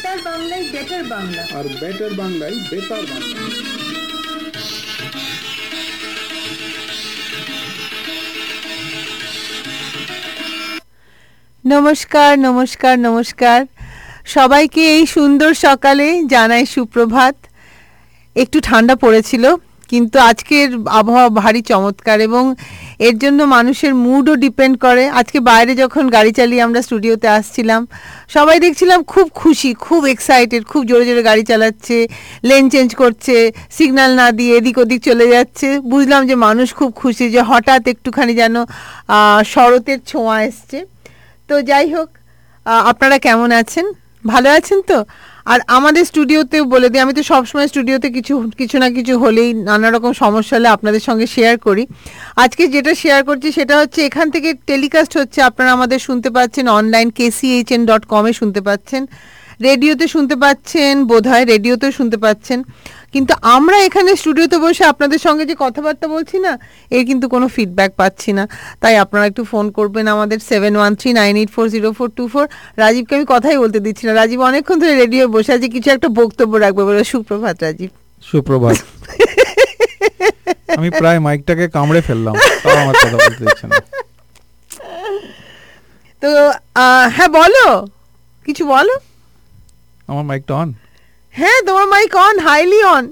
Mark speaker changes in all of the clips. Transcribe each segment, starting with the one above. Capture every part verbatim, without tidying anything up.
Speaker 1: বেতার বাংলায় বেটার বাংলা
Speaker 2: আর বেটার বাংলায় বেতার বাংলা।
Speaker 3: নমস্কার নমস্কার নমস্কার সবাইকে এই সুন্দর সকালে জানাই সুপ্রভাত। একটু ঠান্ডা পড়েছিল কিন্তু আজকের আবহাওয়া ভারী চমৎকার এবং এর জন্য মানুষের মুডও ডিপেন্ড করে। আজকে বাইরে যখন গাড়ি চালিয়ে আমরা স্টুডিওতে আসছিলাম সবাই দেখছিলাম খুব খুশি, খুব এক্সাইটেড, খুব জোরে জোরে গাড়ি চালাচ্ছে, লেন চেঞ্জ করছে, সিগন্যাল না দিয়ে এদিক ওদিক চলে যাচ্ছে। বুঝলাম যে মানুষ খুব খুশি যে হঠাৎ একটুখানি যেন শরতের ছোঁয়া এসছে। তো যাই হোক, আপনারা কেমন আছেন? ভালো আছেন তো? আর আমাদের স্টুডিওতেও বলে দিই, আমি তো সবসময় স্টুডিওতে কিছু কিছু না কিছু হলেই নানা রকম সমস্যা হলে আপনাদের সঙ্গে শেয়ার করি। আজকে যেটা শেয়ার করছি সেটা হচ্ছে এখান থেকে টেলিকাস্ট হচ্ছে, আপনারা আমাদের শুনতে পাচ্ছেন অনলাইন কেসিএইচএন ডট কমে শুনতে পাচ্ছেন, রেডিওতে শুনতে পাচ্ছেন, বোধহয় রেডিওতেও শুনতে পাচ্ছেন। কিন্তু আমরা এখানে স্টুডিওতে বসে আপনাদের সঙ্গে যে কথাবার্তা বলছি না, এর কিন্তু কোনো ফিডব্যাক পাচ্ছি না। তাই আপনারা একটু ফোন করবেন আমাদের seven one three nine eight four zero four two four. রাজীবকে আমি কথাই বলতে দিচ্ছি না, রাজীব অনেকক্ষণ ধরে রেডিও বসে আছে, কিছু একটা বক্তব্য রাখবে বলে। সুপ্রভাত রাজীব।
Speaker 4: সুপ্রভাত। আমি প্রায় মাইকটাকে কামড়ে ফেললাম, তাও আমার কথা বলতে দিচ্ছে না।
Speaker 3: তো হ্যাঁ বলো, কিছু বলো।
Speaker 4: আমার মাইকটা অন?
Speaker 3: হ্যাঁ তোমার mic on, highly on.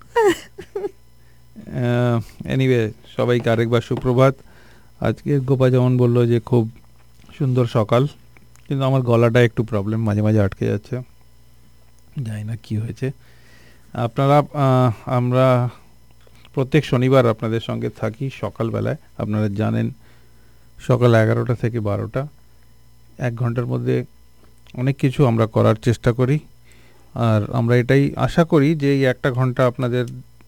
Speaker 4: Anyway, সবাইকে আরেকবার সুপ্রভাত। আজকে গোপা যেমন বললো যে খুব সুন্দর সকাল, কিন্তু আমার গলাটা একটু প্রবলেম, মাঝে মাঝে আটকে যাচ্ছে, জানি না কি হয়েছে। আপনারা আমরা প্রত্যেক শনিবার আপনাদের সঙ্গে থাকি সকালবেলায়, আপনারা জানেন, সকাল এগারোটা থেকে বারোটা। এক ঘন্টার মধ্যে অনেক কিছু আমরা করার চেষ্টা করি, আর আমরা এটাই আশা করি যে এই একটা ঘন্টা আপনাদের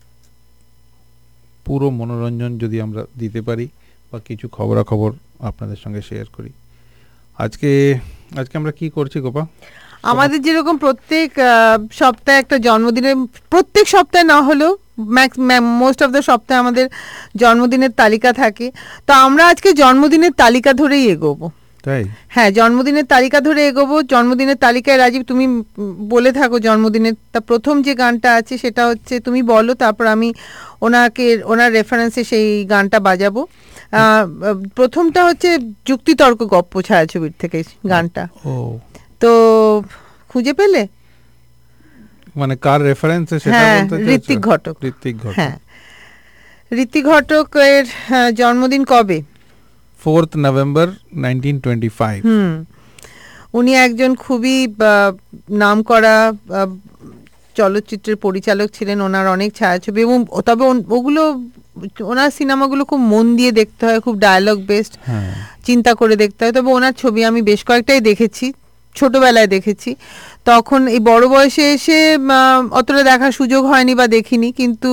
Speaker 4: পুরো মনোরঞ্জন যদি আমরা দিতে পারি বা কিছু খবরাখবর আপনাদের সঙ্গে শেয়ার করি। আজকে আজকে আমরা কি করছি গোপা?
Speaker 3: আমাদের যেরকম প্রত্যেক সপ্তাহে একটা জন্মদিনের, প্রত্যেক সপ্তাহে না হলেও মোস্ট অফ দ্য সপ্তাহে আমাদের জন্মদিনের তালিকা থাকে। তো আমরা আজকে জন্মদিনের তালিকা ধরেই এগোবো।
Speaker 4: তাই?
Speaker 3: হ্যাঁ, জন্মদিনের তালিকা ধরে এগোবো। জন্মদিনের তালিকায় রাজীব তুমি বলে থাকো জন্মদিনের। তা প্রথম যে গানটা আছে সেটা হচ্ছে, তুমি বলো, তারপর আমি ওনাকে ওনার রেফারেন্সে সেই গানটা বাজাবো। প্রথমটা হচ্ছে যুক্তিতর্ক গপ্প ছায়াছবির থেকে গানটা।
Speaker 4: ও,
Speaker 3: তো খুঁজে পেলে?
Speaker 4: মানে কার রেফারেন্সে সেটা বলতে চাইছো?
Speaker 3: ঋত্বিক ঘটক।
Speaker 4: ঋত্বিক ঘটক,
Speaker 3: হ্যাঁ, ঋত্বিক ঘটকের জন্মদিন কবে?
Speaker 4: Fourth November nineteen twenty five.
Speaker 3: হুম, উনি একজন খুবই নামকরা চলচ্চিত্রের পরিচালক ছিলেন। ওনার অনেক ছায়াছবি, এবং তবে ওগুলো, ওনার সিনেমাগুলো খুব মন দিয়ে দেখতে হয়, খুব ডায়ালগ বেসড, চিন্তা করে দেখতে হয়। তবে ওনার ছবি আমি বেশ কয়েকটাই দেখেছি, ছোটবেলায় দেখেছি। তখন এই বড় বয়সে এসে অতটা দেখার সুযোগ হয়নি বা দেখিনি, কিন্তু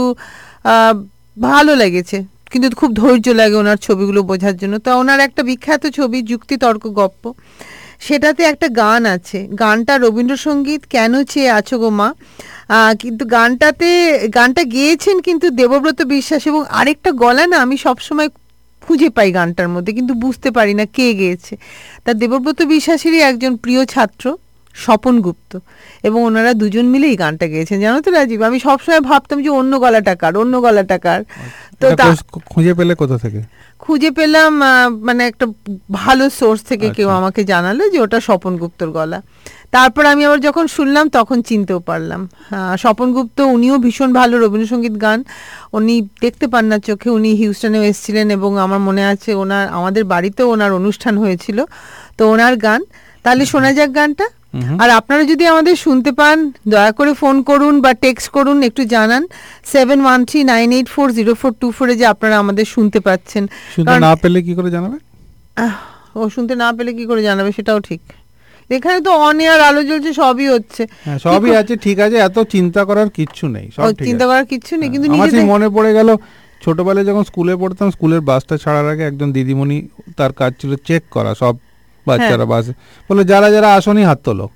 Speaker 3: ভালো লেগেছে। কিন্তু খুব ধৈর্য লাগে ওনার ছবিগুলো বোঝার জন্য। তো ওনার একটা বিখ্যাত ছবি যুক্তিতর্ক গপ্প, সেটাতে একটা গান আছে। গানটা রবীন্দ্রসঙ্গীত, কেন চেয়ে আছো গো মা। কিন্তু গানটাতে গানটা গেয়েছেন কিন্তু দেবব্রত বিশ্বাস, এবং আরেকটা গলা না আমি সবসময় খুঁজে পাই গানটার মধ্যে, কিন্তু বুঝতে পারি না কে গেয়েছে। তা দেবব্রত বিশ্বাসেরই একজন প্রিয় ছাত্র স্বপন গুপ্ত, এবং ওনারা দুজন মিলে এই গানটা গেয়েছেন। জানো তো রাজীব, আমি সবসময় ভাবতাম যে অন্য গলাটা কার, অন্য গলাটা কার। তো
Speaker 4: খুঁজে পেলে কোথা থেকে?
Speaker 3: খুঁজে পেলাম মানে একটা ভালো সোর্স থেকে, কেউ আমাকে জানালো যে ওটা স্বপন গুপ্তর গলা। তারপর আমি আবার যখন শুনলাম তখন চিনতেও পারলাম। স্বপন গুপ্ত, উনিও ভীষণ ভালো রবীন্দ্রসঙ্গীত গান, উনি দেখতে পান না চোখে। উনি হিউস্টনেও এসেছিলেন, এবং আমার মনে আছে ওনার, আমাদের বাড়িতেও ওনার অনুষ্ঠান হয়েছিল। তো ওনার গান, তাহলে শোনা যাক গানটা। আর আপনারা যদি আমাদের শুনতে পান দয়া করে ফোন করুন বা টেক্সট করুন, একটু জানান seven one three nine eight four zero four two ফোরে যে আপনারা আমাদের শুনতে পাচ্ছেন।
Speaker 4: শুনতে না পেলে কি করে জানাবে?
Speaker 3: ও, শুনতে না পেলে কি করে জানাবে, সেটাও ঠিক। এখানে তো অন এয়ার আলো জ্বলছে, সবই হচ্ছে,
Speaker 4: সবই আছে, ঠিক আছে, এত চিন্তা করার কিচ্ছু নেই, সব ঠিক আছে,
Speaker 3: চিন্তা করার কিচ্ছু নেই। কিন্তু
Speaker 4: আমার মনে পড়ে গেল ছোটবেলায় যখন স্কুলে পড়তাম, স্কুলের বাসটা ছাড়ার আগে একজন দিদিমণি, তার কাজ ছিল চেক করা সব বাচ্চারা বাসে, বলে যারা যারা আসনি হাত তোলো।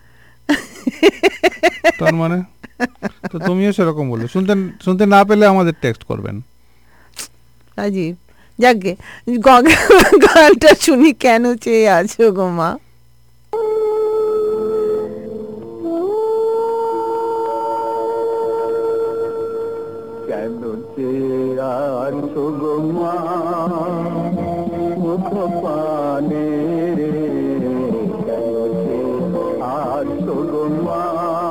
Speaker 4: তার মানে তো তুমিও সেরকম বললে, শুনতে শুনতে না পেলে আমাদের টেক্সট করবেন।
Speaker 3: রাজীব, যাকে গানটা শুনি, কেন চেয়ে আছো গো মা।
Speaker 5: চেয়ে আছো গো মা মুখ পানে রে, কেন চেয়ে আছো গো মা,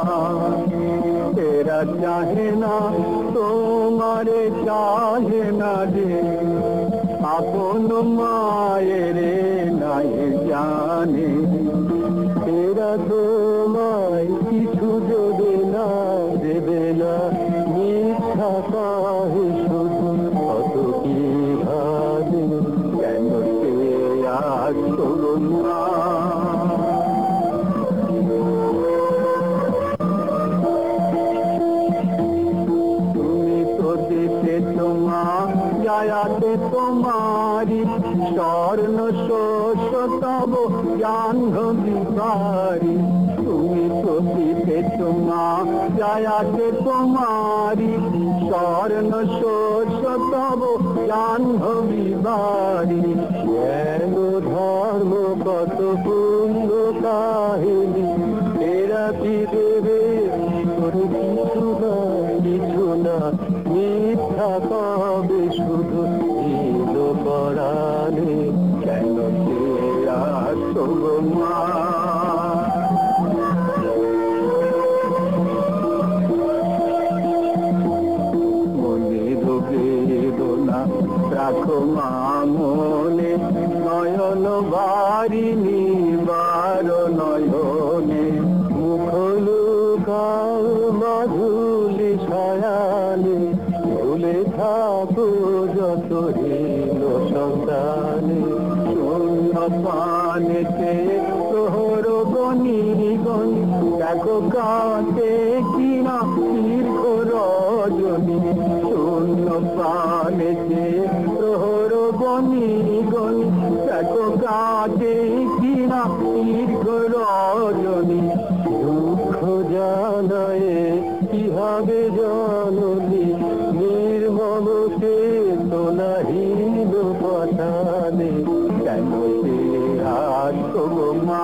Speaker 5: তেরা চাহে না তোমারে চাহে না রে, আপন মায়ের নাই জানে, তেরা তোমায় কিছু দেবে না দেবে না, মিথ্যা কাহে শুধু কত কি ভাবে, কেন চেয়ে আছো গো মা। তুমি তো দেখেছো মা জায়াতে তোমারি, স্বর্ণ শস্য তব জাহ্নবী বাড়ি, তুমি তো দেখেছো মা জায়াতে তোমারি, স্বর্ণ শস্য তব জাহ্নবী বাড়ি, জ্ঞান ধর্ম কত পুণ্য কাহিনী, এরা কি দেবে করে কিছু না কিছু না, মিথ্যা পাবে শুধু দিল পরাণে, কেন চেয়ে আছো গো মা। মনে বেদনা রাখো মা মনে, নয়ন বারিণী বার নয়নে, মুখ লুকাও মাধুলি ছায়ালে, ভুলে থাকো যত হীন সন্তানে, শূন্য পানেতে প্রহর গনি গনি, দেখো কাঁতে কিনা দীর্ঘ রজনী, শূন্য পানেতে প্রহর গনি গনি, দেখো কাঁতে কিনা দীর্ঘ রজনী, দুঃখ জানায় কি হবে জননী, নির্মমকে তোলাহীন পাঠানে, কেন চেয়ে আছো গো মা।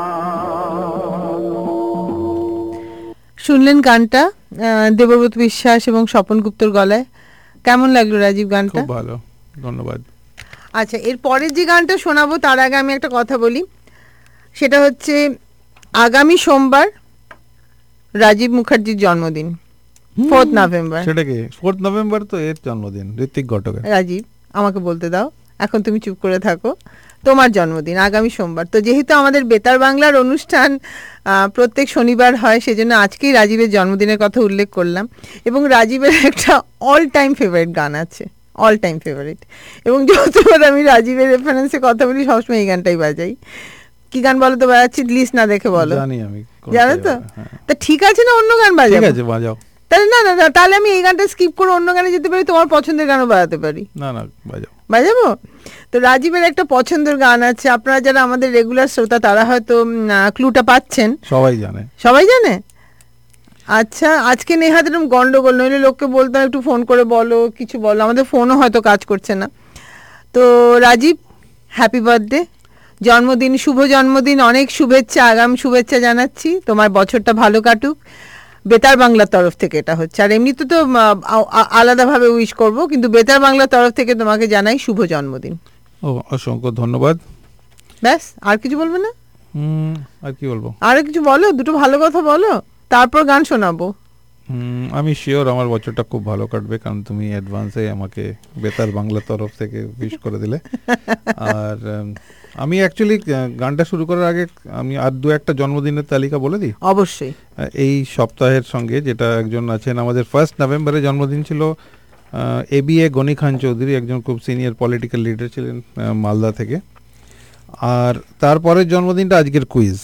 Speaker 3: শুনলেন গানটা আহ, দেবব্রত বিশ্বাস এবং স্বপন গুপ্তর গলায়। কেমন লাগলো রাজীব গানটা?
Speaker 4: খুব ভালো, ধন্যবাদ।
Speaker 3: আচ্ছা, এর পরের যে গানটা শোনাবো তার আগে আমি একটা কথা বলি, সেটা হচ্ছে আগামী সোমবার রাজীব মুখার্জির জন্মদিন, ফোর্থ নভেম্বর।
Speaker 4: সেটা কি ফোর্থ নভেম্বর? তো এর জন্মদিন, ঋত্বিক ঘটকের।
Speaker 3: রাজীব, আমাকে বলতে দাও, এখন তুমি চুপ করে থাকো। তোমার জন্মদিন আগামী সোমবার, তো যেহেতু আমাদের বেতার বাংলার অনুষ্ঠান আহ, প্রত্যেক শনিবার হয়, সেজন্য আজকেই রাজীবের জন্মদিনের কথা উল্লেখ করলাম। এবং রাজীবের একটা অল টাইম ফেভারিট গান আছে, অল টাইম ফেভারিট, এবং যতবার আমি রাজীবের রেফারেন্সে কথা বলি সবসময় এই গানটাই বাজাই। কি গান বলো তো, বাজাচ্ছি, লিস্ট না দেখে বলো।
Speaker 4: জানি আমি,
Speaker 3: জানো তো? তা ঠিক আছে না, অন্য গান বাজাবো?
Speaker 4: ঠিক আছে, বাজাও।
Speaker 3: তাহলে না না না, তাহলে আমি এই গানটা স্কিপ করে অন্য গানে যেতে পারি, তোমার পছন্দের গানও বাজাতে পারি।
Speaker 4: না না, বাজাও।
Speaker 3: বাজাবো? তো রাজীবের একটা পছন্দের গান আছে, আপনারা যারা আমাদের রেগুলার শ্রোতা তারা হয়তো ক্লুটা পাচ্ছেন।
Speaker 4: সবাই জানে,
Speaker 3: সবাই জানে? আচ্ছা, আজকে নেহাত এরকম গন্ডগোল, নইলে লোককে বলতাম একটু ফোন করে বলো, কিছু বলো, আমাদের ফোনও হয়তো কাজ করছে না। তো রাজীব, হ্যাপি বার্থডে, জন্মদিন, শুভ জন্মদিন, অনেক শুভেচ্ছা, আগাম শুভেচ্ছা জানাচ্ছি, তোমার বছরটা ভালো কাটুক। বেতার বাংলার তরফ থেকে এটা হচ্ছে, আর এমনিতে তো আলাদাভাবে উইশ করব, কিন্তু বেতার বাংলার তরফ থেকে তোমাকে জানাই শুভ জন্মদিন।
Speaker 4: ও, অসংখ্য ধন্যবাদ।
Speaker 3: ব্যাস, আর কিছু বলবে না?
Speaker 4: হুম, আর কি বলবো?
Speaker 3: আর কিছু বলো, দুটো ভালো কথা বলো, তারপর গান শোনাবো।
Speaker 4: হুম, আমি শিওর আমার বছরটা খুব ভালো কাটবে, কারণ তুমি অ্যাডভান্সে আমাকে বেতার বাংলার তরফ থেকে উইশ করে দিলে। আর আমি অ্যাকচুয়ালি গানটা শুরু করার আগে আমি আর দু একটা জন্মদিনের তালিকা বলে দিই।
Speaker 3: অবশ্যই।
Speaker 4: এই সপ্তাহের সঙ্গে যেটা একজন আছেন, আমাদের ফার্স্ট নভেম্বরে জন্মদিন ছিল A B A Gani Khan Chowdhury, একজন খুব সিনিয়র পলিটিক্যাল লিডার ছিলেন মালদা থেকে। আর তারপরের জন্মদিনটা আজকের কুইজ।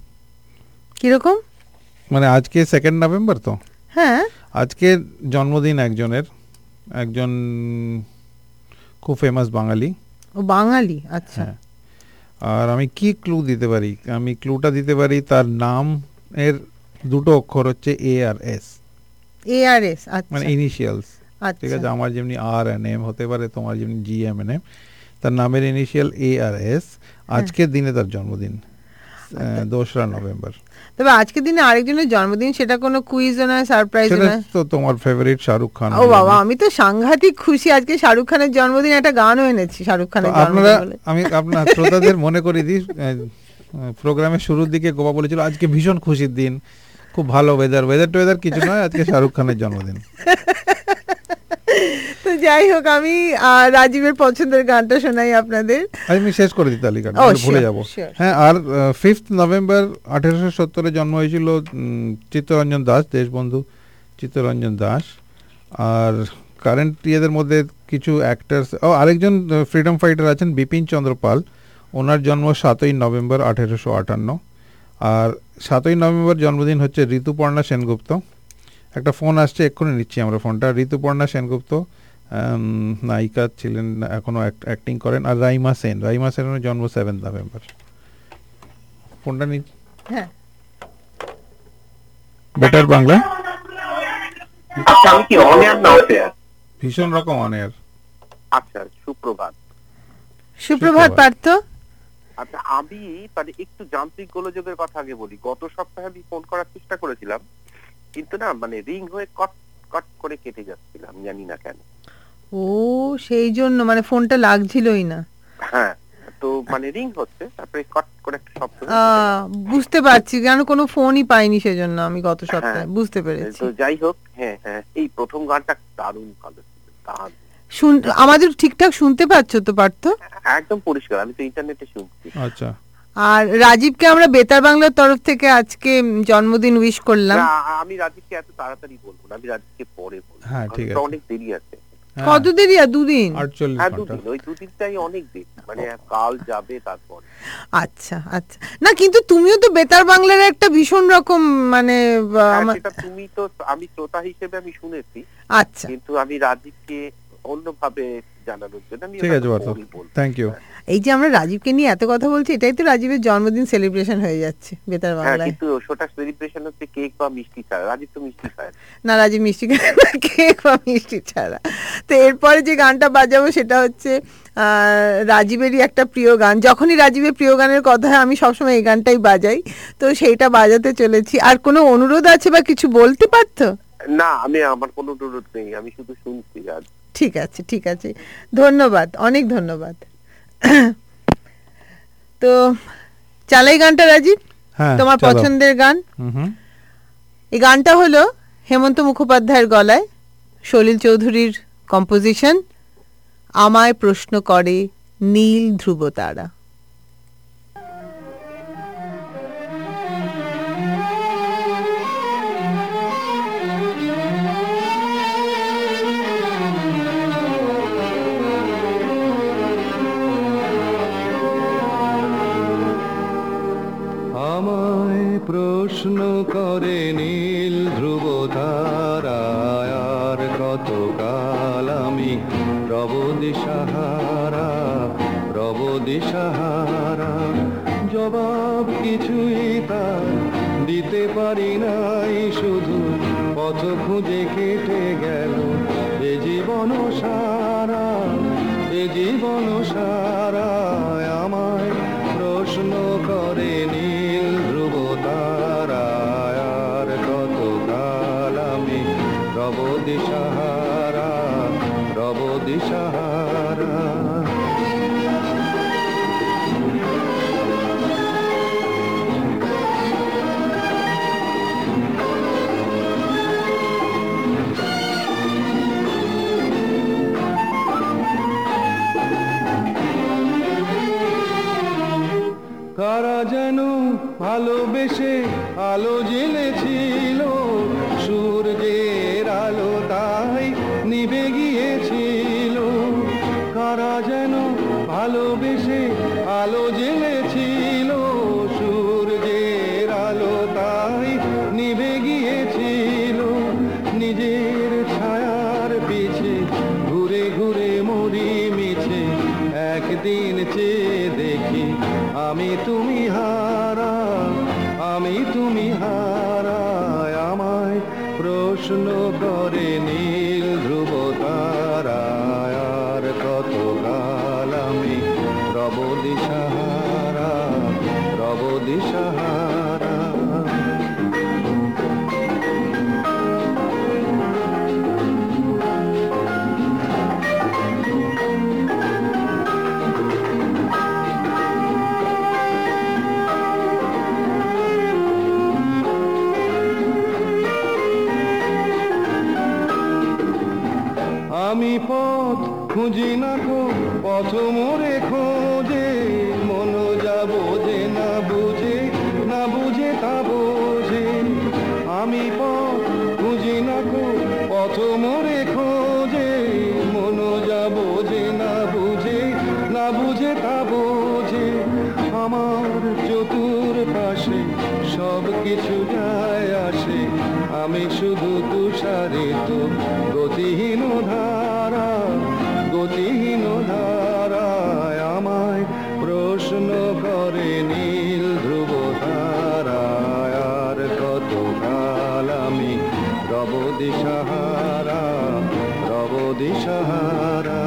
Speaker 3: কিরকম?
Speaker 4: মানে আজকে সেকেন্ড নভেম্বর, তো
Speaker 3: হ্যাঁ,
Speaker 4: আজকের জন্মদিন একজনের, একজন খুব ফেমাস বাঙালি।
Speaker 3: ও বাঙালি, আচ্ছা।
Speaker 4: হ্যাঁ, আর আমি কি ক্লু দিতে পারি? আমি ক্লুটা দিতে পারি, তার নাম এর দুটো অক্ষর হচ্ছে এ R S.
Speaker 3: A R S, আচ্ছা,
Speaker 4: মানে ইনিশিয়ালস। ঠিক আছে, আমার যেমনি আর এন এম হতে পারে, তোমার যেমনি জি এম এন এম, তার নামের ইনিশিয়াল এ আর এস। আজকের দিনে তার জন্মদিন। আহ, দোসরা নভেম্বর।
Speaker 3: তবে আজকের দিনে আরেকজনের জন্মদিন, সেটা কোনো কুইজ নয়, সারপ্রাইজ
Speaker 4: সেটা
Speaker 3: নয়।
Speaker 4: তো তোমার ফেভারিট শাহরুখ খান।
Speaker 3: ও বাবা, আমি তো সাংঘাতিক খুশি, আজকে শাহরুখ খানের জন্মদিন, একটা গানও এনেছি শাহরুখ
Speaker 4: তো
Speaker 3: খানের
Speaker 4: আপনারা,
Speaker 3: জন্মদিন বলে।
Speaker 4: আমি আপনার শ্রোতাদের মনে করে দিই, প্রোগ্রামের শুরুর দিকে গোপা বলেছিল আজকে ভীষণ খুশির দিন, খুব ভালো ওয়েদার, ওয়েদার টু ওয়েদার কিছু নয়, আজকে শাহরুখ খানের জন্মদিন।
Speaker 3: তো যাই হোক, আমি আহ, রাজীবের পছন্দের গানটা শোনাই আপনাদের।
Speaker 4: আমি শেষ করে দিই তালিকাটা,
Speaker 3: ও,
Speaker 4: নাহলে ভুলে
Speaker 3: sure,
Speaker 4: যাব।
Speaker 3: sure.
Speaker 4: হ্যাঁ, আর ফিফথ নভেম্বর আঠেরোশো সত্তরে জন্ম হয়েছিল উম, চিত্তরঞ্জন দাস, দেশবন্ধু চিত্তরঞ্জন দাস। আর কারেন্ট ইয়েদের মধ্যে কিছু অ্যাক্টার্স, ও আরেকজন ফ্রিডম ফাইটার আছেন বিপিন চন্দ্র পাল, ওনার জন্ম সাতই নভেম্বর আঠেরোশো আটান্ন। আর সাতই নভেম্বর জন্মদিন হচ্ছে ঋতুপর্ণা সেনগুপ্ত। একটা ফোন আসছে, এক্ষুনি নিচ্ছি আমরা ফোনটা। ঋতুপর্ণা সেনগুপ্ত আম, নায়িকা ছিলেন, এখনো অ্যাক্টিং করেন। আর রাইমা সেন, রাইমা সেনের জন্ম সেভেন নভেম্বর। ফোনটা নি,
Speaker 3: হ্যাঁ,
Speaker 4: বেটার বাংলা,
Speaker 5: আচ্ছা, আমি কি অন এয়ার না অফ এয়ার?
Speaker 4: ভীষণ রকম অনেয়ার।
Speaker 5: আচ্ছা, সুপ্রভাত।
Speaker 3: সুপ্রভাত পার্থ।
Speaker 5: আচ্ছা, আমি মানে একটু যান্ত্রিক গোলযোগের কথা আগে বলি। গত সপ্তাহে আমি ফোন করার চেষ্টা করেছিলাম, কিন্তু না মানে রিং হয়ে কট কট করে কেটে যাচ্ছিল, আমি জানি না কেন।
Speaker 3: ও, সেই জন্য মানে ফোনটা লাগছিলই না।
Speaker 5: হ্যাঁ, তো মানে রিং হচ্ছে, তারপরে কট করে একটা শব্দ হচ্ছে।
Speaker 3: আহ, বুঝতে পারছি, কেন কোনো ফোনই পাইনি সেজন্য আমি গত সপ্তাহে,
Speaker 5: হ্যাঁ,
Speaker 3: বুঝতে পেরেছি।
Speaker 5: তো যাই হোক, হ্যাঁ হ্যাঁ, এই প্রথম গানটা দারুণ ভালো ছিল, গান
Speaker 3: শুন, আমাদের ঠিকঠাক শুনতে পাচ্ছ তো পার্থ?
Speaker 5: একদম পরিষ্কার, আমি তো ইন্টারনেটে শুনছি।
Speaker 4: আচ্ছা,
Speaker 3: আর রাজীবকে আমরা বেতার বাংলার তরফ থেকে আজকে জন্মদিন উইশ করলাম।
Speaker 5: না, আমি রাজীবকে এত তাড়াতাড়ি বলবো না, আমি রাজীবকে পরে বলবো।
Speaker 4: হ্যাঁ, ঠিক
Speaker 5: কারণ
Speaker 4: আছে।
Speaker 5: অনেক দেরি আছে।
Speaker 4: হ্যাঁ,
Speaker 3: কত দেরি? আর দুদিন?
Speaker 4: আটচল্লিশ
Speaker 5: হ্যাঁ,
Speaker 4: ঘন্টা।
Speaker 5: দুদিন, ওই দুদিনটাই অনেক দেরি, মানে কাল যাবে তারপর।
Speaker 3: আচ্ছা আচ্ছা, না কিন্তু তুমিও তো বেতার বাংলার একটা ভীষণ রকম মানে আহ,
Speaker 5: হ্যাঁ,
Speaker 3: আমার-
Speaker 5: সেটা তুমি তো, আমি শ্রোতা হিসেবে আমি শুনেছি,
Speaker 3: আচ্ছা,
Speaker 5: কিন্তু আমি রাজীবকে অন্যভাবে জানানোর জন্য আমি
Speaker 4: ঠিক আছে
Speaker 5: ওটা
Speaker 4: পার্থ,
Speaker 5: পরেই বলবো।
Speaker 4: Thank you.
Speaker 3: এই যে আমরা রাজীবকে নিয়ে এত কথা বলছি, এটাই তো রাজীবের জন্মদিন সেলিব্রেশন হয়ে যাচ্ছে বেতার
Speaker 5: হ্যাঁ,
Speaker 3: বাংলায়।
Speaker 5: কিন্তু ওটা সেলিব্রেশন হচ্ছে কেক বা মিষ্টি ছাড়া। রাজীব তো মিষ্টি খায়।
Speaker 3: না, রাজীব মিষ্টি খায় না, কেক বা মিষ্টি ছাড়া। তো এরপরে যে গানটা বাজাবো সেটা হচ্ছে আহ, রাজীবেরই একটা প্রিয় গান। যখনই রাজীবের প্রিয় গানের কথা হয় আমি সবসময় এই গানটাই বাজাই, তো সেইটা বাজাতে চলেছি। আর কোনো অনুরোধ আছে বা কিছু বলতে পারতো?
Speaker 5: না, আমি, আমার কোনো অনুরোধ নেই, আমি শুধু শুনছি আজ।
Speaker 3: ঠিক আছে, ঠিক আছে, ধন্যবাদ, অনেক ধন্যবাদ। তো চালাই গানটা রাজীব,
Speaker 4: হ্যাঁ,
Speaker 3: তোমার
Speaker 4: চলো।
Speaker 3: পছন্দের গান।
Speaker 4: হুম হুম।
Speaker 3: এই গানটা হলো হেমন্ত মুখোপাধ্যায়ের গলায়, সলিল চৌধুরীর কম্পোজিশন, আমায় প্রশ্ন করে নীল ধ্রুব তারা।
Speaker 6: আমায় প্রশ্ন করে নীল ধ্রুব তারায়, আর কত কাল আমি রব দিশাহারা, রব দিশাহারা। জবাব কিছুই তার দিতে পারি নাই, শুধু পথ খুঁজে কেটে গেল এ জীবন সারা, এ জীবন সারা। আমায় প্রশ্ন করে নীল ধ্রুব তারায়, আর কত কাল আমি রব দিশাহারা, রব দিশাহারা। কারা যেন ভালোবেসে আলো জ্বেলেছিল, সূর্যের আলো তাই নিভে গিয়েছিল। কারা যেন ভালোবেসে আলো জ্বেলেছিল, সূর্যের আলো তাই নিভে গিয়েছিল। নিজের ছায়ার পিছে ঘুরে ঘুরে মরি মিছে, একদিন চেয়ে দেখি আমি তুমি হারা, আমি তুমি হারা। আমায় প্রশ্ন করে নীল ধ্রুব তারায়, আর কত কাল আমি রব দিশাহারা, রব দিশাহারা। দিশাহারা। আমি পথ খুঁজি না কো পথ মোরে খোঁজে, মন যা বোঝে না বুঝে, না বুঝে তা বোঝে। আমি পথ খুঁজি না কো পথ মোরে খোঁজে, মন যা বোঝে না বুঝে, না বুঝে তা বোঝে। আমার চতুর পাশে সব কিছু যায় আসে, আমি শুধু তুষারিত গতিহীন ধারা, গতিহীন ধারায় আমায় প্রশ্ন করে নীল ধ্রুব তারায়। আর কত কাল আমি রব দিশাহারা, রব দিশাহারা।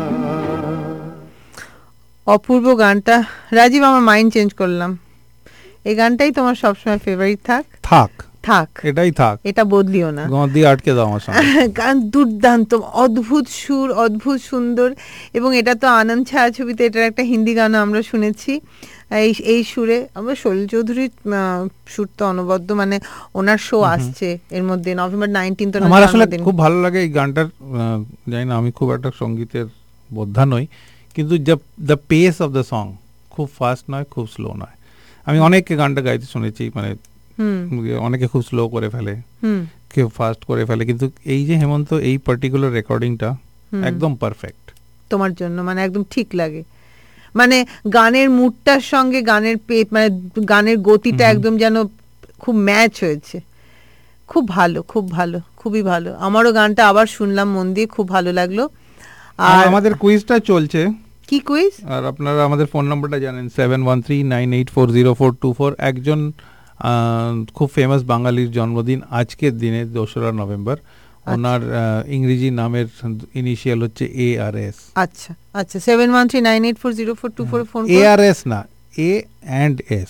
Speaker 3: অপূর্ব গানটা। রাজীব, আমার মাইন্ড চেঞ্জ করলাম, এই গানটাই তোমার সবসময় ফেভারিট থাক।
Speaker 4: থাক
Speaker 3: থাক
Speaker 4: এটাই থাক,
Speaker 3: এটা বদলিও না।
Speaker 4: গঁ দিয়ে আটকে দাও আমার সামনে।
Speaker 3: গান দুর্দান্ত, অদ্ভুত সুর, অদ্ভুত সুন্দর। এবং এটা তো আনন্দ ছায়াছবিতে এটার একটা হিন্দি গানও আমরা শুনেছি এই এই সুরে। আমরা সলিল চৌধুরীর সুর তো অনবদ্য, মানে ওনার শো আসছে এর মধ্যে নভেম্বর নাইনটিন। তো
Speaker 4: আমার আসলে খুব ভালো লাগে এই গানটার। জানি না, আমি খুব একটা সঙ্গীতের বোদ্ধা নই, কিন্তু the pace of the song খুব ফাস্ট নয়, খুব স্লো নয়। আমি অনেক গানটা গাইতে শুনেছি, মানে অনেকে খুব স্লো করে ফেলে, কেউ ফাস্ট করে ফেলে, কিন্তু এই যে হেমন্ত এই পার্টিকুলার রেকর্ডিংটা একদম পারফেক্ট
Speaker 3: তোমার জন্য, মানে একদম ঠিক লাগে। মানে গানের মুডটার সঙ্গে গানের পেট, মানে গানের গতিটা একদম যেন খুব ম্যাচ হয়েছে। খুব ভালো, খুব ভালো, খুবই ভালো। আমারও গানটা আবার শুনলাম মন দিয়ে, খুব ভালো লাগলো।
Speaker 4: আর আমাদের কুইজটা চলছে।
Speaker 3: কি কুইজ?
Speaker 4: আর আপনারা আমাদের ফোন নাম্বারটা জানেন, seven one three nine eight four zero four two four. একজন খুব ফেমাস বাঙালির জন্মদিন আজকের দিনে, দোসরা নভেম্বর। ওনার ইংরেজি নামের ইনিশিয়াল হচ্ছে এ আর এস।
Speaker 3: আচ্ছা আচ্ছা, seven one three nine eight four zero four two four phone.
Speaker 4: A R S না, A and S.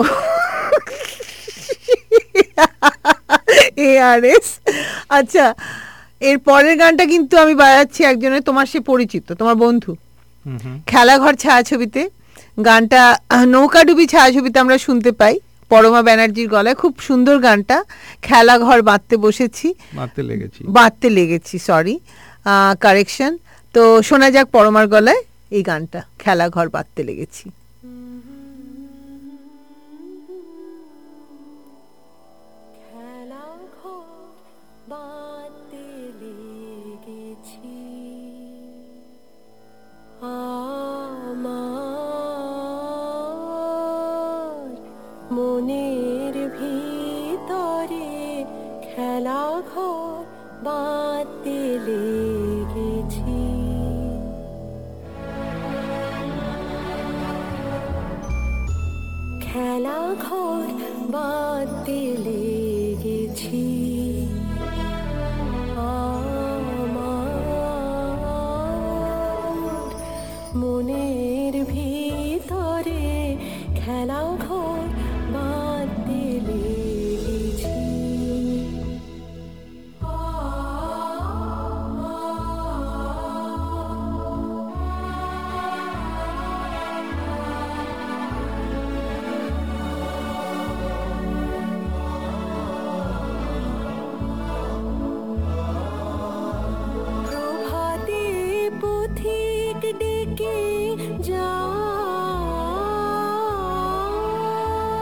Speaker 3: A R S. আচ্ছা, এর পরের গানটা কিন্তু আমি বাজাচ্ছি একজনের, তোমার সে পরিচিত, তোমার বন্ধু, খেলাঘর ছায়াছবিতে। গানটা নৌকাডুবি ছায়াছবিতে আমরা শুনতে পাই পরমা ব্যানার্জির গলায়। খুব সুন্দর গানটা। খেলাঘর বাঁধতে বসেছি,
Speaker 4: বাঁধতে লেগেছি,
Speaker 3: বাঁধতে লেগেছি সরি কারেকশন। তো শোনা যাক পরমার গলায় এই গানটা, খেলাঘর বাঁধতে লেগেছি।
Speaker 7: মনের ভিতরে খেলাঘর বাঁধতে লেগেছি, খেলাঘর বাঁধতে লেগেছি। আমার মনের ভিতরে খেলাঘর বাঁধতে লেগেছি। প্রভাতে পথিক ডেকে যায়,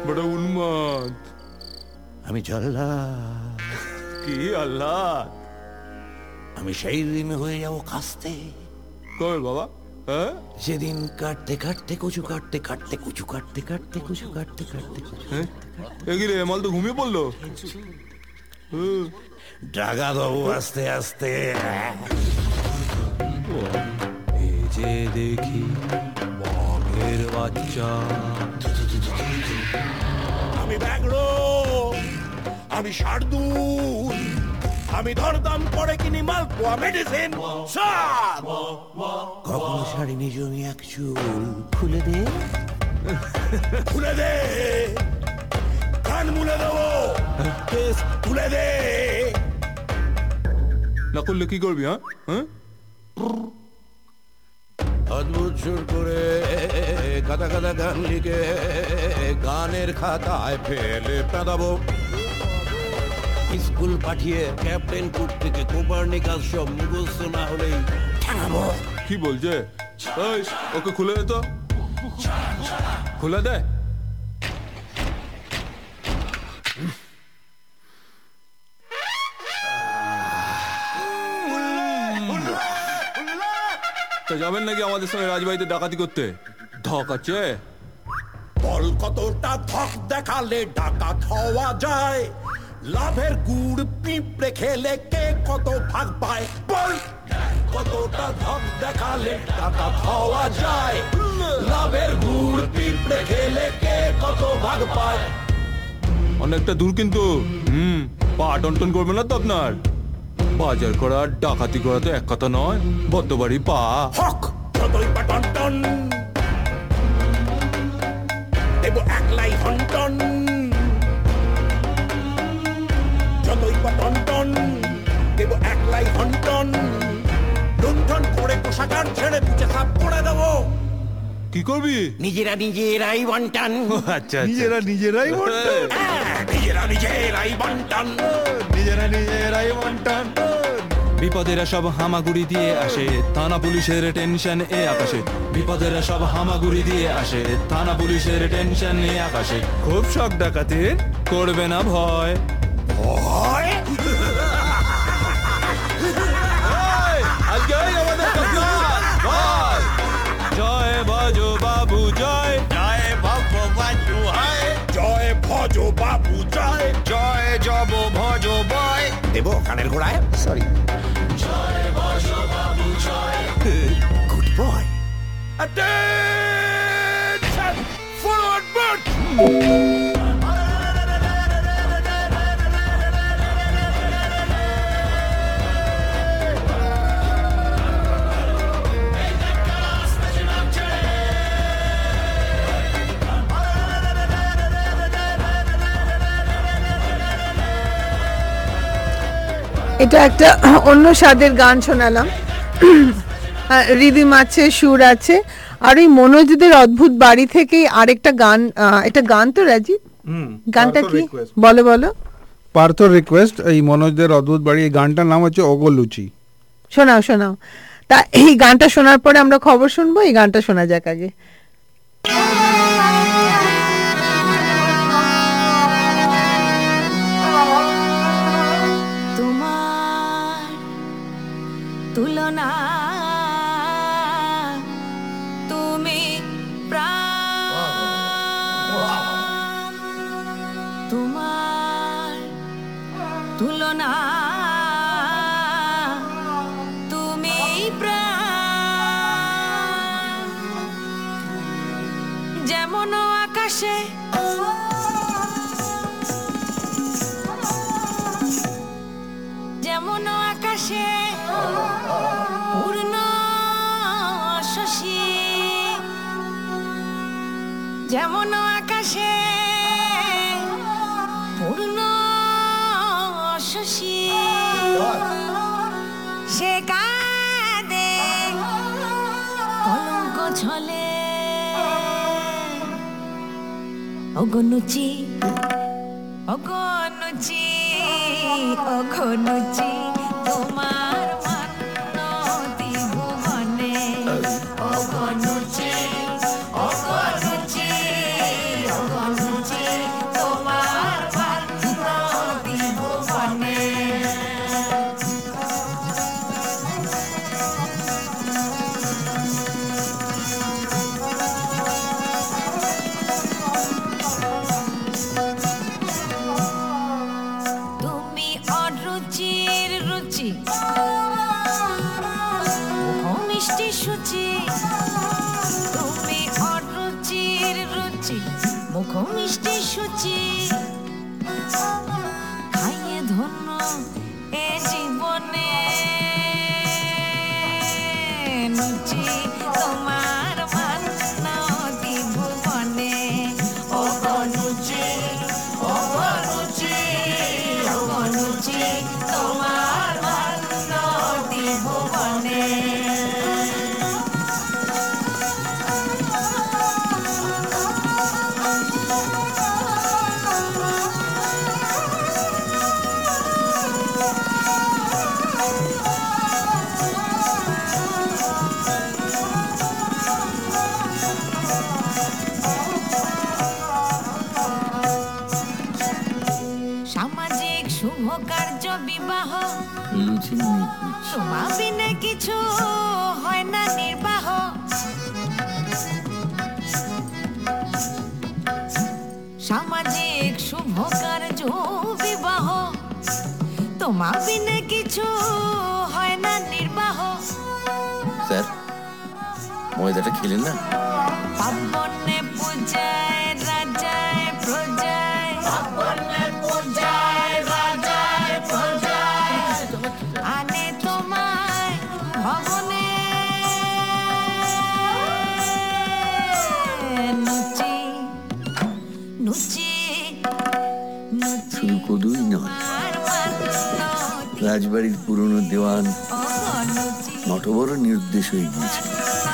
Speaker 8: বড় উন্মাদ।
Speaker 9: আমি জল্লা।
Speaker 8: কি আল্লাহ?
Speaker 9: আমি সেই দিন হয়ে যাবো কাস্তে।
Speaker 8: কবে বাবা? হ্যাঁ,
Speaker 9: সেদিন কাটতে কাটতে কুচু কাটতে কাটতে কুচু কাটতে কাটতে কুচু কাটতে কাটতে
Speaker 8: হ্যাঁ এগিরে মাল তো ঘুমিয়ে পড়লো।
Speaker 9: ডাগা দেবো আস্তে আস্তে।
Speaker 8: এই যে দেখি বাঘের বাচ্চা।
Speaker 9: আমি ব্যাগড়ো, আমি শার্দুল, আমি ধরদাম করে কিনি মালপোয়া মেডিসিন সব। কখনো ছাড়িনি জমি এক চুল। খুলে দে খুলে দে, কান মুলে দেবো, কেস তুলে দে।
Speaker 8: না করলে কি করবি? হ্যাঁ হ্যাঁ
Speaker 9: অদ্ভুত সুর করে কাদা কাদা গান লিখে গানের খাতায় ফেলে পেদাবো। স্কুল পাঠিয়ে ক্যাপ্টেন কুক থেকে কোপারনিকাস সব মুখস্থ না হলেই ঠাঙাবো।
Speaker 8: কি বলছে? এই ওকে খুলে দে তো, খুলে দে। তা যাবেন নাকি আমাদের সঙ্গে রাজবাড়িতে ডাকাতি করতে? ধক আছে
Speaker 9: বল কতটা ধক দেখালে ডাকাত হওয়া যায়। লাভের গুড় পিঁপড়ে খেলে কে কত ভাগ পায়? বল কতটা ধক দেখালে ডাকাত হওয়া যায়। লাভের গুড় পিঁপড়ে খেলে কে কত ভাগ পায়?
Speaker 8: অনেকটা দূর কিন্তু। হুম পা টনটন করবে না তো আপনার? বাজার করা ডাকাতি করা তো এক কথা নয়, বদ্ধ বাড়ি পা।
Speaker 9: হক যতই পা টনটন দেব একলাই হন্টন। যতই পা টনটন দেব একলাই হন্টন। লুণ্ঠন করে কোষাগার ছেড়ে বুঝে সাপ করে দেবো।
Speaker 8: কি করবি?
Speaker 9: নিজেরা নিজেরাই বন্টন।
Speaker 8: আচ্ছা
Speaker 10: নিজেরা নিজেরাই বন্টন।
Speaker 9: নিজেরা নিজেরাই বন্টন।
Speaker 10: নিজেরা নিজেরাই বন্টন।
Speaker 4: বিপদেরা সব হামাগুড়ি দিয়ে আসে, থানা পুলিশের টেনশন এ আকাশে। বিপদেরা সব হামাগুড়ি দিয়ে আসে, থানা পুলিশের টেনশন এ আকাশে। খুব শখ ডাকাতির, করবে না ভয়।
Speaker 9: ভয়
Speaker 4: আজকে আমাদের ভয়। জয় ভজো বাবু জয়,
Speaker 9: জয় ভব বাজু হয়, জয় ভজ বাবু জয়,
Speaker 10: জয় জব ভজ বয়।
Speaker 9: দেব কানের ঘোড়ায়। সরি। জয় ভজ বাবু জয়। Good boy. Attention forward march.
Speaker 3: এটা একটা অন্য স্বাদের গান শোনালাম। রিদিম আছে, সুর আছে, আর ওই মনোজদের অদ্ভুত বাড়ি থেকেই আরেকটা গান। এটা গান তো রাজীব? গানটা কি বলো বলো?
Speaker 4: পার্থর রিকোয়েস্ট, এই মনোজদের অদ্ভুত বাড়ি। এই গানটার নাম হচ্ছে ওগোলুচি।
Speaker 3: শোনাও শোনাও। তা এই গানটা শোনার পরে আমরা খবর শুনবো। এই গানটা শোনা যাক আগে।
Speaker 7: তুলনা তুমি প্রাণ, তোমার তুলনা তুমি প্রাণ। যেমন আকাশে যেমন আকাশে পূর্ণ শশী, যেমন আকাশে পূর্ণ শশী, সে কাঁদে কলঙ্ক ছলে। অগনুচি অগনুচি অগনুচি তোমার মানতি ভুবনে। অগনুচি অগনুচি অগনুচি কার্য বিবাহ তোমা বিনে কিছু হয় না নির্বাহ সামাজিক শুভ কার্য বিবাহ তোমা বিনে কিছু হয় না নির্বাহ
Speaker 11: স্যার ময়দাটা খেলেন না
Speaker 7: পাবনে পূজায় রাজায় প্রজায় পাবনে পূজায় রাজায় প্রজায় আনে তোমায় ভবনে নুচি নুচি
Speaker 11: শুধু কদুই নয় রাজবাড়ির পুরনো দেওয়ান নটবরও নির্দেশ হয়ে গিয়েছে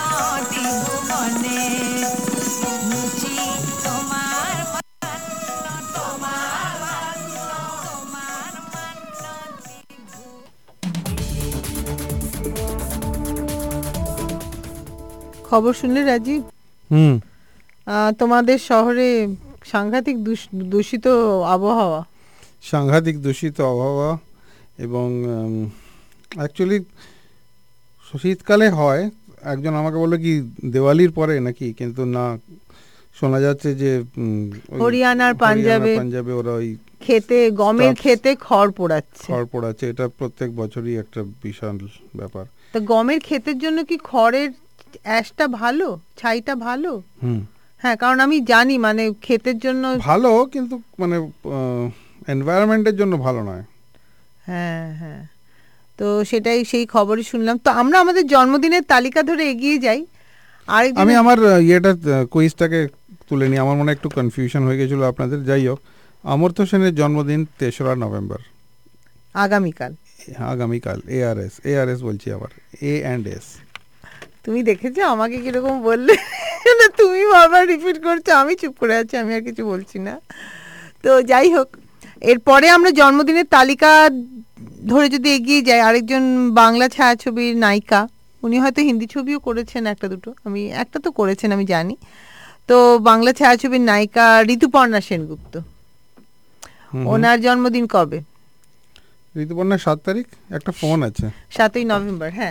Speaker 3: খবর শুনলে রাজীব?
Speaker 4: হুম
Speaker 3: আহ, তোমাদের শহরে সাংঘাতিক দূষ- দূষিত আবহাওয়া।
Speaker 4: সাংঘাতিক দূষিত আবহাওয়া এবং অ্যাকচুয়ালি শীতকালে হয়। একজন আমাকে বললো কি দিওয়ালির পরে নাকি, কিন্তু না, শোনা যাচ্ছে যে উম, ওই
Speaker 3: হরিয়ানার
Speaker 4: হরিয়ানা,
Speaker 3: পাঞ্জাবে
Speaker 4: পাঞ্জাবে ওরা ওই
Speaker 3: খেতে গমের
Speaker 4: Stuffs.
Speaker 3: খেতে খড় পোড়াচ্ছে।
Speaker 4: খড় পোড়াচ্ছে। এটা প্রত্যেক বছরই একটা বিশাল ব্যাপার।
Speaker 3: তা গমের ক্ষেতের জন্য কি খড়ের অ্যাশটা ভালো, ছাইটা ভালো?
Speaker 4: হুম
Speaker 3: হ্যাঁ, কারণ আমি জানি মানে ক্ষেতের জন্য
Speaker 4: ভালো, কিন্তু মানে এনভায়রনমেন্টের জন্য ভালো নয়।
Speaker 3: হ্যাঁ হ্যাঁ, তো সেটাই, সেই খবরই শুনলাম। তো আমরা আমাদের জন্মদিনের তালিকা ধরে এগিয়ে যাই। আরেকদিন
Speaker 4: আমি আমার আহ, ইয়েটা কুইজটাকে তুলে নিই। আমার মনে হয় একটু কনফিউশন হয়ে গেছিলো আপনাদের। যাই হোক, অমর্ত্য সেনের জন্মদিন তেসরা নভেম্বর,
Speaker 3: আগামীকাল।
Speaker 4: আগামীকাল। এ R S A R S বলছি আবার, এ অ্যান্ড এস।
Speaker 3: তুমি দেখেছো আমাকে কিরকম বললে? না, তুমি বারবার রিপিট করছো, আমি চুপ করে আছি, আমি আর কিছু বলছি না। তো যাই হোক, এরপরে আমরা জন্মদিনের তালিকা ধরে যদি এগিয়ে যাই, আরেকজন বাংলা ছায়াছবির নায়িকা, উনি হয়তো হিন্দি ছবিও করেছেন একটা দুটো, আমি একটা তো করেছেন আমি জানি। তো বাংলা ছায়াছবির নায়িকা ঋতুপর্ণা সেনগুপ্ত, ওনার জন্মদিন কবে?
Speaker 4: ঋতুপর্ণা সাত তারিখ। একটা ফোন আছে,
Speaker 3: সাতই নভেম্বর। হ্যাঁ,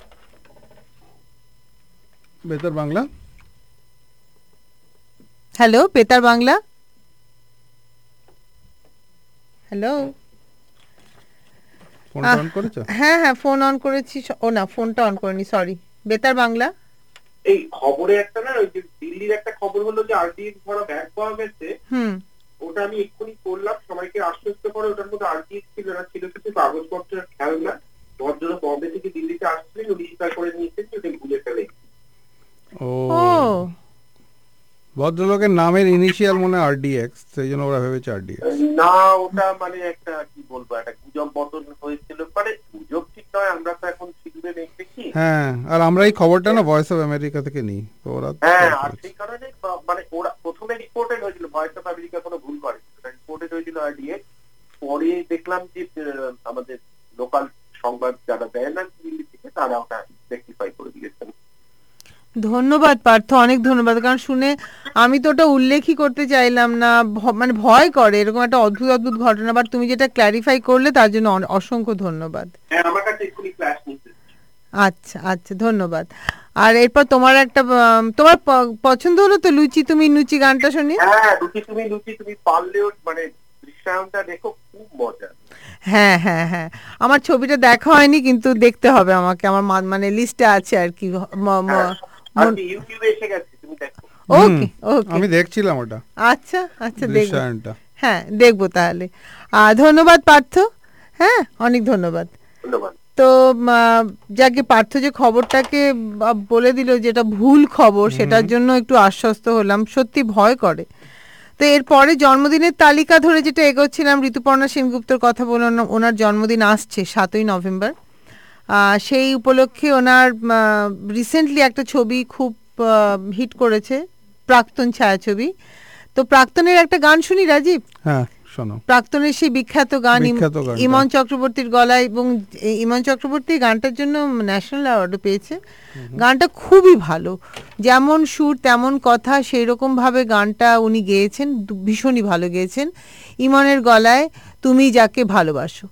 Speaker 4: বেতার বাংলা।
Speaker 3: হ্যালো বেতার বাংলা, হ্যালো।
Speaker 4: ফোন অন করেছো?
Speaker 3: হ্যাঁ হ্যাঁ, ফোন অন করেছি। ও না, ফোনটা অন করিনি, সরি। বেতার বাংলা।
Speaker 5: এই খবরে একটা না, ওই যে দিল্লির একটা খবর হলো যে আরডিএক্স ভরা ব্যাগ পাওয়া গেছে।
Speaker 3: হুম,
Speaker 5: ওটা আমি এক্ষুনি করলাম, সবাইকে আশ্বস্ত করে। ওটার মধ্যে আরডিএক্স ছিল না, ছিল কিছু কাগজপত্রের খেলনা। ভদ্রলোক বম্বে থেকে দিল্লিতে আসছিলেন, উনি স্বীকার করে নিয়েছেন যে ওটা ভুলে ফেলে।
Speaker 4: ও, ভদ্রলোকের নামের ইনিশিয়াল মনে হয় আরডিএক্স, সেই জন্য ওরা ভেবেছে আরডিএক্স।
Speaker 5: না, ওটা মানে একটা কি বলবো, একটা গুজব বদল হয়েছিল। মানে গুজব ঠিক নয়, আমরা তো এখন সিঁদুরে দেখি।
Speaker 4: হ্যাঁ, আর আমরা এই খবরটা না ভয়েস অফ আমেরিকা থেকে নিই, তো ওরা
Speaker 5: হ্যাঁ, আর সেই কারণে মানে ওরা প্রথমে রিপোর্টেড হয়েছিল, ভয়েস অফ আমেরিকা কোনো ভুল করে, রিপোর্টেড হয়েছিল আরডিএক্স। পরে দেখলাম যে আমাদের লোকাল সংবাদ যারা দেয় না দিল্লি থেকে, তারা ওটা রেকটিফাই করে দিয়েছেন।
Speaker 3: ধন্যবাদ পার্থ, অনেক ধন্যবাদ। কারণ শুনে আমি তো ওটা উল্লেখই করতে চাইলাম না, মানে ভয় করে এরকম একটা অদ্ভুত অদ্ভুত ঘটনা, বাট তুমি যেটা ক্ল্যারিফাই করলে তার জন্য অসংখ্য ধন্যবাদ।
Speaker 5: হ্যাঁ, আমার কাছে এক্ষুনি ফ্ল্যাশ নিতে।
Speaker 3: আচ্ছা আচ্ছা, ধন্যবাদ। আর এরপর তোমার একটা তোমার পছন্দ হলো তো লুচি তুমি লুচি গানটা শুনি।
Speaker 5: হ্যাঁ, লুচি তুমি লুচি তুমি পারলেও মানে দৃশ্যায়নটা দেখো, খুব মজা।
Speaker 3: হ্যাঁ হ্যাঁ হ্যাঁ, আমার ছবিটা দেখা হয়নি, কিন্তু দেখতে হবে আমাকে, আমার মানে লিস্টে আছে আর কি।
Speaker 5: ইউটিউবে এসে গেছে, তুমি দেখো।
Speaker 3: ওকে ওকে,
Speaker 4: আমি দেখছিলাম ওটা।
Speaker 3: আচ্ছা আচ্ছা, দেখবো। হ্যাঁ, দেখবো তাহলে। আর ধন্যবাদ পার্থ। হ্যাঁ, অনেক ধন্যবাদ।
Speaker 5: ধন্যবাদ।
Speaker 3: তো যাকে পার্থ যে খবরটাকে বলে দিল যেটা ভুল খবর, সেটার জন্য একটু আশ্বস্ত হলাম, সত্যি ভয় করে। তো এরপরে জন্মদিনের তালিকা ধরে যেটা এগোচ্ছিলাম, ঋতুপর্ণা সেনগুপ্তর কথা বললাম, ওনার জন্মদিন আসছে সাতই নভেম্বর। সেই উপলক্ষে ওনার রিসেন্টলি একটা ছবি খুব হিট করেছে, প্রাক্তন ছায়াছবি। তো প্রাক্তনের একটা গান শুনি রাজীব।
Speaker 4: হ্যাঁ, শোনো।
Speaker 3: প্রাক্তনের সেই বিখ্যাত গান ইমন চক্রবর্তীর গলায়, এবং ইমন চক্রবর্তী গানটার জন্য ন্যাশনাল অ্যাওয়ার্ডও পেয়েছে। গানটা খুবই ভালো, যেমন সুর তেমন কথা, সেই রকম ভাবে গানটা উনি গেয়েছেন, ভীষণই ভালো গেয়েছেন ইমনের গলায়। তুমি যাকে ভালোবাসো।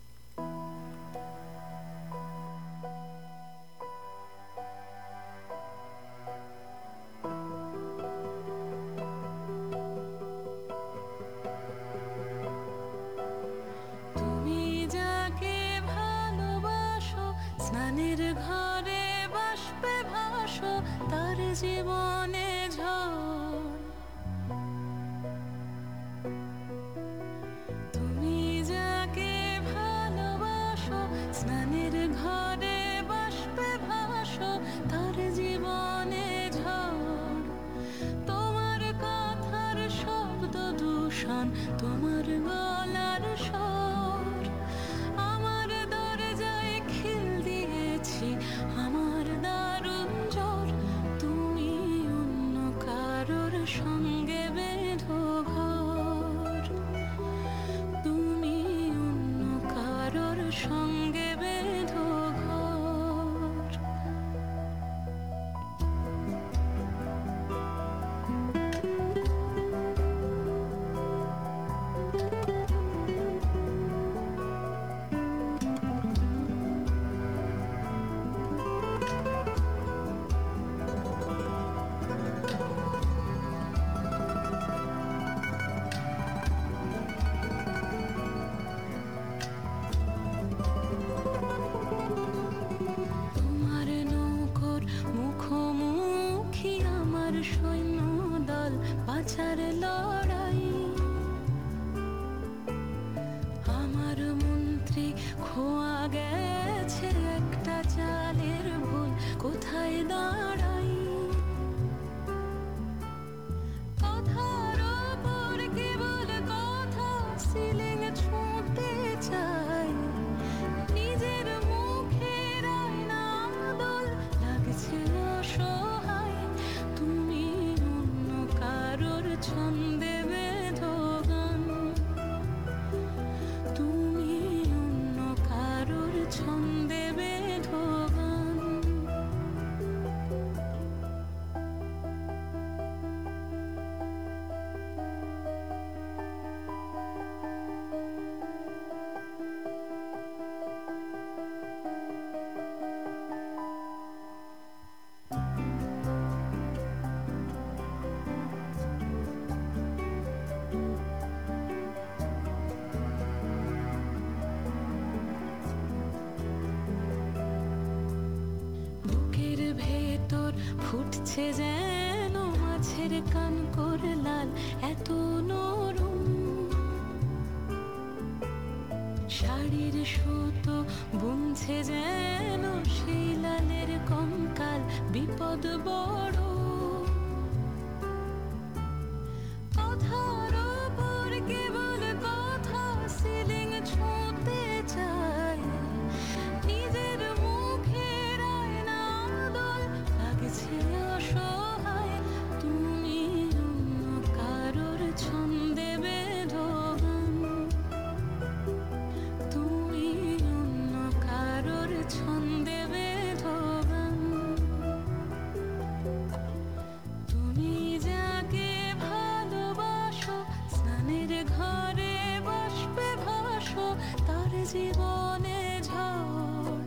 Speaker 12: তুমি যাকে ভালোবাসো স্নানের ঘরে বাষ্পে ভাসো তার জীবনে ঝড়। তুমি যাকে ভালোবাসো স্নানের ঘরে বাষ্পে ভাসো তার জীবনে ঝড়। তোমার কথার শব্দ দূষণ তোমার গলার স্বর আমার দরজায় খিল দিয়েছি আমার দারুণ জ্বর। তুমি অন্য কারোর সঙ্গে বেঁধো ঘর। তুমি অন্য কারোর সঙ্গে বেঁধো ঘর। তোমার নৌকোর মুখোমুখি আমার সৈন্য দল বাঁচার লড়াই। আমার মন্ত্রী খোয়া গেছে একটা চালের ভুল কোথায় দাঁড়াই। কথার ওপর কেবল কথা সিলিং ছুঁতে চাই। নিজের মুখের আয়না দোল লাগছে অসহায়। তুমি অন্য কারোর ছন্দে বেঁধো গান। তুমি অন্য কারোর ছন্দে বেঁধো গান। বুকের ভেতর ফুটছে যেন মাছের কান করে লাল এত নরম। শাড়ির সুতো বুনছে যেন সেই লালের কঙ্কাল বিপদ বড়। কথার ওপর কেবল কথা সিলিং ছুঁতে চাই। নিজের মুখের আয়না দোল লাগছে অসহায়। তুমি অন্য কারোর ছন্দে বেঁধো গান। তুমি অন্য কারোর ছন্দে বেঁধো গান। তুমি যাকে ভালোবাসো স্নানের ঘরে বাষ্পে ভাসো তার জীবনে ঝড়।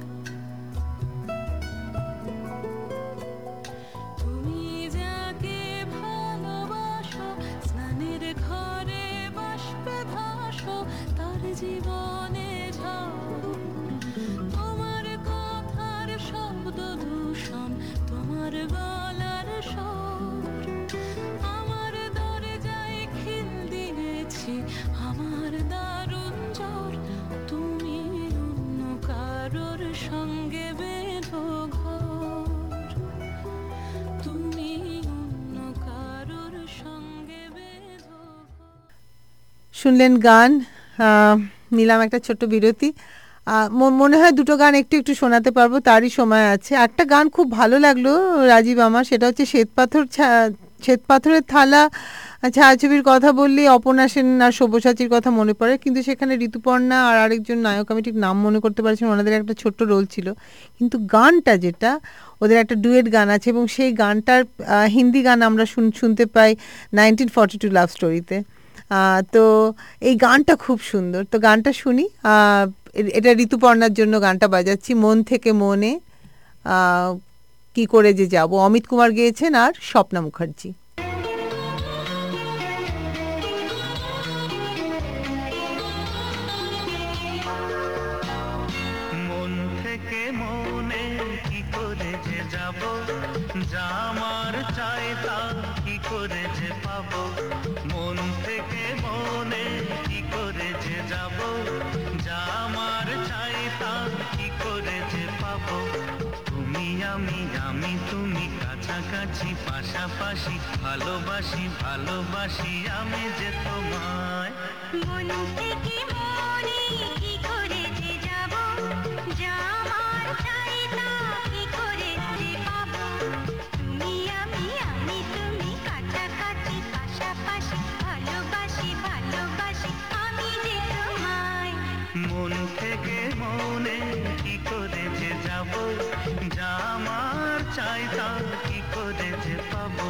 Speaker 12: তুমি যাকে ভালোবাসো স্নানের ঘরে বাষ্পে ভাসো তার জীবনে ঝড়। তোমার কথার শব্দ দূষণ তোমার গলার স্বর আমার দরজায় খিল দিয়েছি আমার দারুণ জ্বর। তুমি অন্য কারোর সঙ্গে বেঁধো ঘর। তুমি অন্য কারোর সঙ্গে বেঁধো ঘর।
Speaker 3: শুনলেন গান, আহ, নিলাম একটা ছোট্ট বিরতি। আহ, ম- মনে হয় দুটো গান একটু একটু শোনাতে পারবো, তারই সময় আছে। একটা গান খুব ভালো লাগলো রাজীব আমার, সেটা হচ্ছে শ্বেতপাথর ছা- শ্বেতপাথরের থালা ছায়াছবির কথা বললে অপর্ণা সেন আর সব্যসাচীর কথা মনে পড়ে, কিন্তু সেখানে ঋতুপর্ণা আর আরেকজন নায়ক, আমি ঠিক নাম মনে করতে পারছি না, ওনাদের একটা ছোট্ট রোল ছিল। কিন্তু গানটা যেটা, ওদের একটা ডুয়েট গান আছে এবং সেই গানটার আহ, হিন্দি গান আমরা শুন- শুনতে পাই নাইনটিন ফর্টি টু লাভ স্টোরিতে। আহ, তো এই গানটা খুব সুন্দর, তো গানটা শুনি। আহ, এ- এটা ঋতুপর্ণার জন্য গানটা বাজাচ্ছি, মন থেকে মনে আহ, কি করে যে যাব, অমিত কুমার গেয়েছেন আর স্বপ্না মুখার্জি।
Speaker 13: মন থেকে মনে কি করে যে যাব, যা আমার চাই তা কি করে যে পাবো। মন থেকে মনে কি করে যে যাব, যা আমার চাই তা কি করে যে পাবো। তুমি আমি আমি তুমি কাছাকাছি পাশাপাশি, ভালোবাসি ভালোবাসি আমি যে তোমায়।
Speaker 7: মন থেকে মনে কি করে যে যাব, যা আমার চাই তা কি করে যে পাবো। তুমি আমি আমি তুমি কাছাকাছি পাশাপাশি, ভালোবাসি ভালোবাসি আমি যে তোমায়।
Speaker 13: মন থেকে মনে কি করে যে যাব, যা আমার চাই তা কি করে যে পাবো।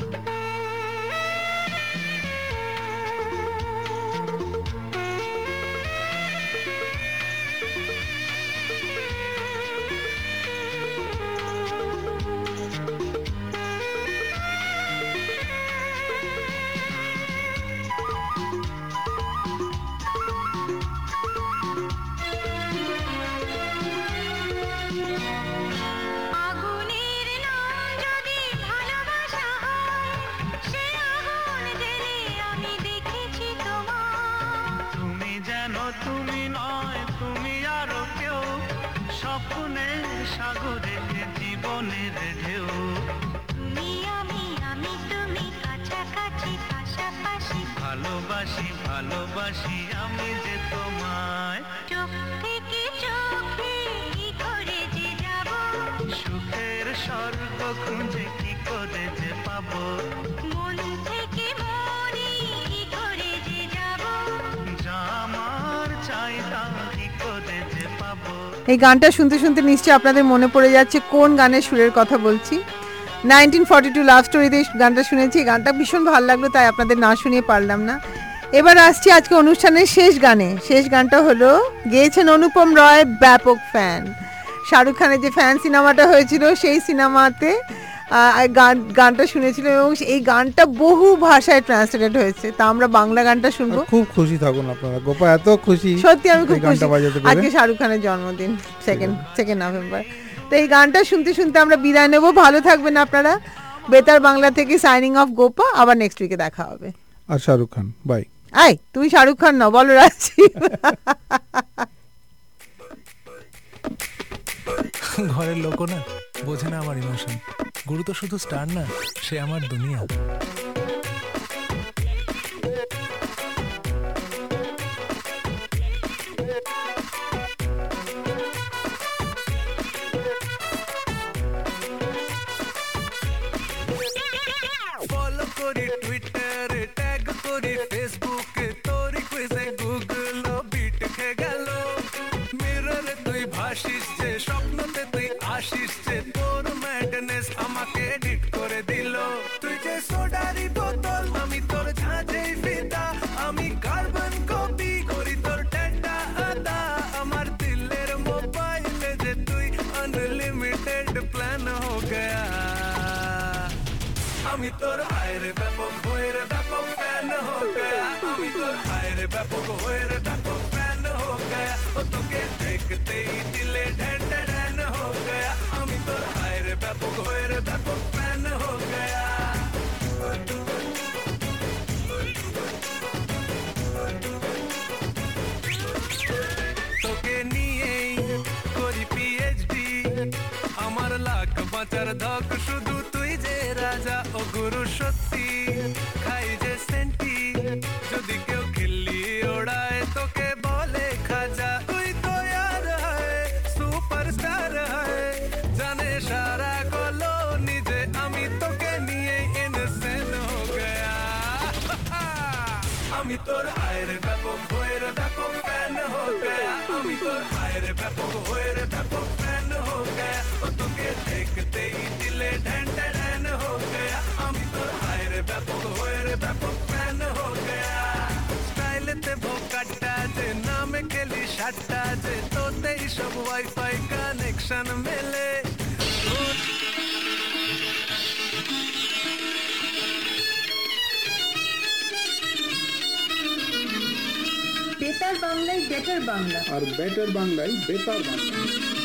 Speaker 7: আগুনের নাম যদি ভালোবাসা হয়, সে আগুন জেলে আমি দেখেছি তোমায়।
Speaker 13: তুমি জানো তুমি নয় তুমি আরো কেউ, স্বপ্নের সাগরে জীবনের ঢেউ।
Speaker 7: তুমি আমি আমি তুমি কাছাকাছি পাশাপাশি,
Speaker 13: ভালোবাসি ভালোবাসি আমি যে তোমায়।
Speaker 7: চোখ থেকে চোখে কি করে যে যাব,
Speaker 13: সুখের স্বর্গ খুঁজে কি করে যে পাবো।
Speaker 7: মন থেকে মনে কি করে যে যাব,
Speaker 13: যা আমার চাই তা কি করে যে পাবো।
Speaker 3: এই গানটা শুনতে শুনতে নিশ্চয়ই আপনাদের মনে পড়ে যাচ্ছে কোন গানের সুরের কথা বলছি। নাইনটিন ফর্টি টু লাভ স্টোরিতে এই গানটা শুনেছি, এই গানটা ভীষণ ভালো লাগলো, তাই আপনাদের না শুনিয়ে পারলাম না। এবার আসছি আজকে অনুষ্ঠানের শেষ গানে। শেষ গানটা হলো গেয়েছেন অনুপম রয়, ব্যাপক ফ্যান। শাহরুখ খানের যে ফ্যান সিনেমাটা হয়েছিল, সেই সিনেমাতে আহ, গান গানটা শুনেছিল এবং এই গানটা বহু ভাষায় ট্রান্সলেটেড হয়েছে। তা আমরা বাংলা গানটা শুনবো।
Speaker 4: খুব খুশি থাকুন আপনারা, গোপা এত খুশি,
Speaker 3: সত্যি আমি খুব
Speaker 4: এই গানটা
Speaker 3: খুশি।
Speaker 4: বাজাতে
Speaker 3: আজকে
Speaker 4: পেরে।
Speaker 3: শাহরুখ খানের জন্মদিন, সেকেন্ড সেকেন্ড নভেম্বর। তো এই গানটা শুনতে শুনতে আমরা বিদায় নেবো। ভালো থাকবেন আপনারা। বেতার বাংলা থেকে সাইনিং অফ গোপা। আবার নেক্সট উইকে দেখা হবে।
Speaker 4: আর শাহরুখ খান বাই।
Speaker 3: আই তুমি শাহরুখ খান না, বলো রাজি।
Speaker 14: ঘরের লোকও না বোঝে না আমার ইমোশন। গুরু তো শুধু স্টার না, সে আমার দুনিয়া।
Speaker 13: ফলো করি টুইটারে, ট্যাগ করি ফেসবুকে, তোরি কুইজে গুগল বিট খেয়ে গেল। মিররে তুই ভাসিস যে, স্বপ্নতে তুই আসিস যে, তোর ম্যাডনেস আমাকে এডিট করে দিল। তুই যে সোডারি বোতল, আমি তোর ঝাঁঝেই ফিদা, আমি কার্বন কপি করি তোর ডেটা আদা। আমার দিলের মোবাইলে যে তুই আনলিমিটেড প্ল্যান হো গয়া। আমি তোর হায়রে ব্যাপক হয়ে ব্যাপক ফ্যান হো গয়া। আমি তোর হায়রে ব্যাপক হয়ে ব্যাপক ফ্যান হো গয়া। ও তোকে দেখতেই দিলে ঢেন ঢেন হো গয়া। আমি তোর হায়রে ব্যাপক হয়ে ব্যাপক ফ্যান হো গয়া। তোকে নিয়েই করি পিএইচডি, আমার লাখ বাঁচার ধক শুধু তুই যে রাজা ও গুরু। সত্যি খাই যে সেন্টি, যদি কেউ খিল্লি ওড়ায় তোকে বলে খাজা। তুই তো यार है সুপারস্টার है, জানে সারা কলোনি যে আমি তোকে নিয়ে ইনসেন হো গয়া। আমি তোর হায়রে ব্যাপক হয়ে ব্যাপক ফ্যান হো গয়া। আমি তোর হায়রে ব্যাপক হয়ে ব্যাপক ফ্যান হো গয়া। ও তোকে দেখতেই দিলে ঢেন ঢেন হো গয়া। আমি তোর হায়রে ব্যাপক হয়ে ব্যাপক ফ্যান হো গয়া। ঠাট্টা যে তোতেই সব ওয়াইফাই কানেকশন মেলে
Speaker 1: বেতার বাংলায় বেটার বাংলা।
Speaker 2: আর বেটার বাংলায় বেতার বাংলা।